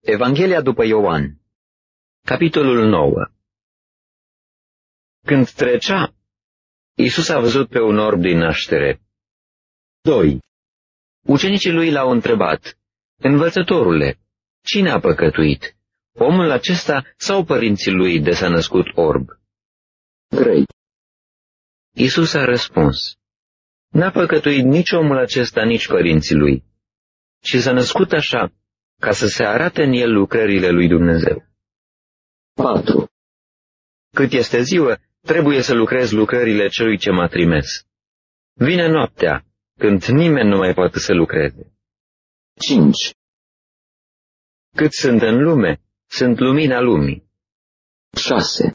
Evanghelia după Ioan, capitolul 9. Când trecea, Iisus a văzut pe un orb din naștere. 2. Ucenicii lui l-au întrebat: Învățătorule, cine a păcătuit, omul acesta sau părinții lui de s-a născut orb? 3. Iisus a răspuns: N-a păcătuit nici omul acesta, nici părinții lui, ci s-a născut așa, ca să se arate în el lucrările lui Dumnezeu. 4. Cât este ziua, trebuie să lucrez lucrările celui ce m-a trimis. Vine noaptea, când nimeni nu mai poate să lucreze. 5. Cât sunt în lume, sunt lumina lumii. 6.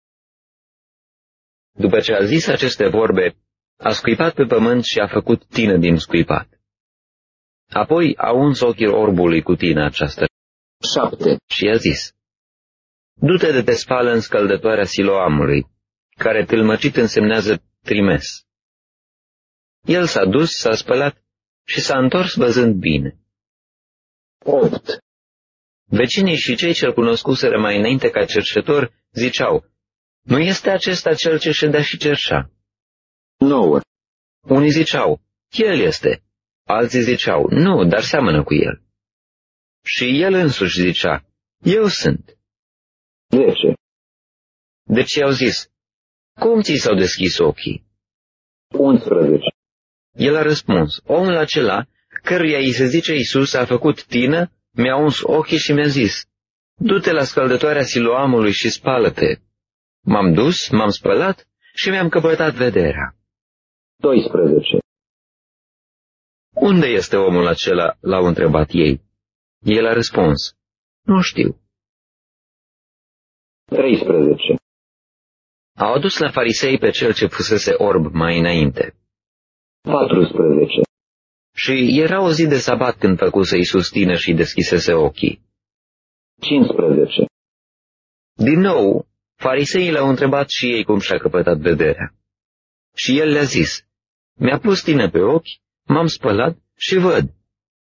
După ce a zis aceste vorbe, a scuipat pe pământ și a făcut tină din scuipat. Apoi a uns ochii orbului cu tină aceasta. 7. Și i-a zis: Du-te de te spală în scăldătoarea Siloamului, care tâlmăcit însemnează trimis. El s-a dus, s-a spălat și s-a întors văzând bine. 8. Vecinii și cei ce-l cunoscuseră mai înainte ca cercetor ziceau: Nu este acesta cel ce ședea și cerșea? 9. Unii ziceau: El este. Alții ziceau: Nu, dar seamănă cu el. Și el însuși zicea: Eu sunt. 10. Deci i-au zis: Cum ți s-au deschis ochii? 11. El a răspuns: Omul acela, căruia îi se zice Iisus, a făcut tină, mi-a uns ochii și mi-a zis: Du-te la scăldătoarea Siloamului și spală-te. M-am dus, m-am spălat și mi-am căpătat vederea. 12. Unde este omul acela? L-au întrebat ei. El a răspuns: Nu știu. 13. Au adus la farisei pe cel ce fusese orb mai înainte. 14. Și era o zi de sabat când făcuse Iisus tină și deschisese ochii. 15. Din nou, fariseii l-au întrebat și ei cum și-a căpătat vederea. Și el le-a zis: Mi-a pus tină pe ochi, m-am spălat și văd.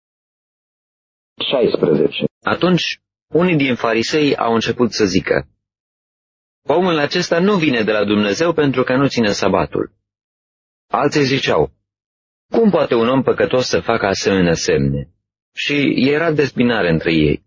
16. Atunci, unii din farisei au început să zică: Omul acesta nu vine de la Dumnezeu pentru că nu ține sabatul. Alții ziceau: Cum poate un om păcătos să facă asemenea semne? Și era dezbinare între ei.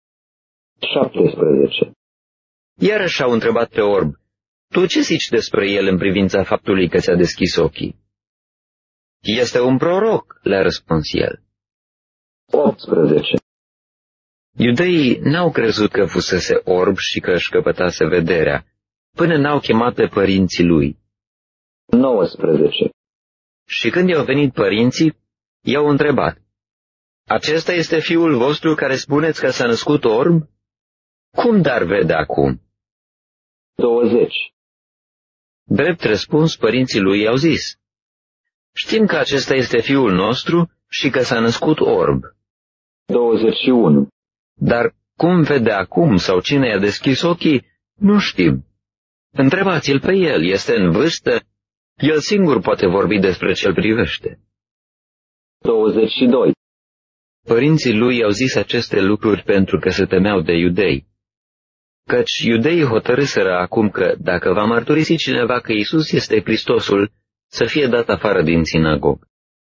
17. Iarăși au întrebat pe orb: Tu ce zici despre el în privința faptului că ți-a deschis ochii? Este un proroc, le-a răspuns el. 18. Iudeii n-au crezut că fusese orb și că își căpătase vederea, până n-au chemat pe părinții lui. 19. Și când i-au venit părinții, i-au întrebat: Acesta este fiul vostru care spuneți că s-a născut orb? Cum dar vede acum? 20. Drept răspuns, părinții lui i-au zis: Știm că acesta este fiul nostru și că s-a născut orb. 21. Dar cum vede acum sau cine i-a deschis ochii, nu știm. Întrebați-l pe el, este în vârstă, el singur poate vorbi despre ce-l privește. 22. Părinții lui i-au zis aceste lucruri pentru că se temeau de iudei, căci iudeii hotărâseră acum că, dacă va mărturisi cineva că Iisus este Hristosul, să fie dat afară din sinagogă.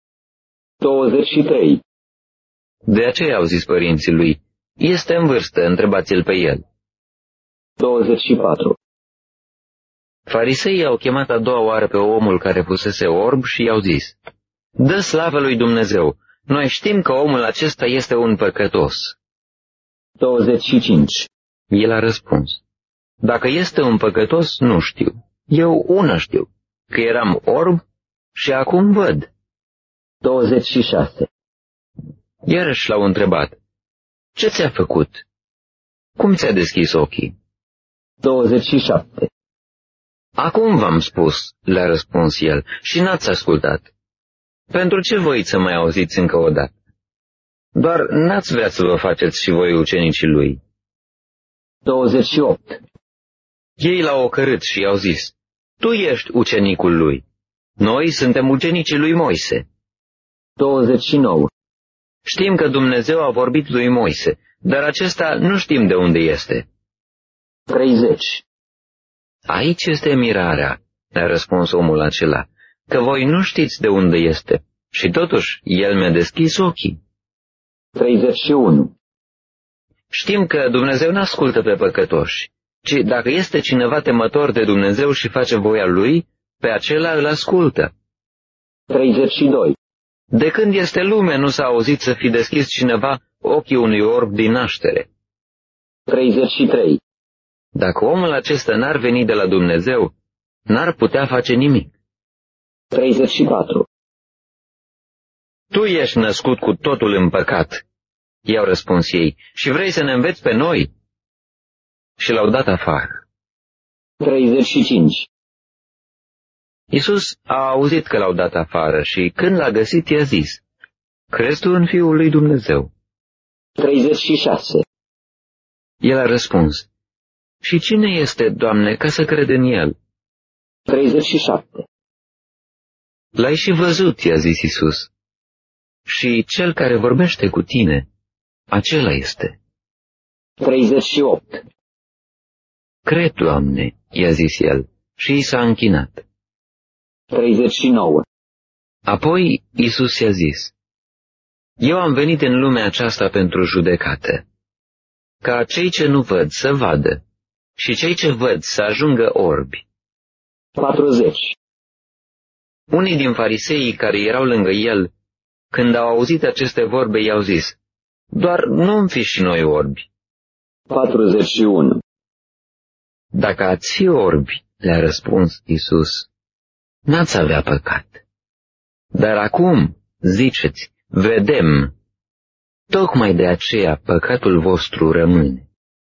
23. De aceea au zis părinții lui: Este în vârstă, întrebați-l pe el. 24. Fariseii au chemat a doua oară pe omul care fusese orb și i-au zis: Dă slavă lui Dumnezeu, noi știm că omul acesta este un păcătos. 25. El a răspuns: Dacă este un păcătos, nu știu. Eu una știu, că eram orb și acum văd. 26. Iarăși l-au întrebat: Ce ți-a făcut? Cum ți-a deschis ochii? 27. Acum v-am spus, le-a răspuns el, și n-ați ascultat. Pentru ce voiți să mai auziți încă o dată? Doar n-ați vrea să vă faceți și voi ucenicii lui. 28. Ei l-au ocărât și i-au zis: Tu ești ucenicul lui. Noi suntem ucenicii lui Moise. 29. Știm că Dumnezeu a vorbit lui Moise, dar acesta nu știm de unde este. 30. Aici este mirarea, le-a răspuns omul acela, că voi nu știți de unde este, și totuși el mi-a deschis ochii. 31. Știm că Dumnezeu nu ascultă pe păcătoși, ci dacă este cineva temător de Dumnezeu și face voia Lui, pe acela îl ascultă. 32. De când este lume, nu s-a auzit să fi deschis cineva ochii unui orb din naștere. 33. Dacă omul acesta n-ar veni de la Dumnezeu, n-ar putea face nimic. 34. Tu ești născut cu totul în păcat, i-au răspuns ei, și vrei să ne înveți pe noi? Și l-au dat afară. 35. Iisus a auzit că l-au dat afară și când l-a găsit i-a zis, crezi tu în Fiul lui Dumnezeu? 36. El a răspuns, și cine este, Doamne, ca să cred în El? 37. L-ai și văzut, i-a zis Iisus. Și cel care vorbește cu tine, acela este. 38. Cred, Doamne, i-a zis el, și i s-a închinat. 39. Apoi Iisus i-a zis, eu am venit în lumea aceasta pentru judecată, ca cei ce nu văd să vadă și cei ce văd să ajungă orbi. 40. Unii din fariseii care erau lângă el, când au auzit aceste vorbe, i-au zis, doar nu-mi fi și noi orbi. 41. Dacă ați fi orbi, le-a răspuns Iisus, n-ați avea păcat. Dar acum, ziceți, vedem, tocmai de aceea păcatul vostru rămâne.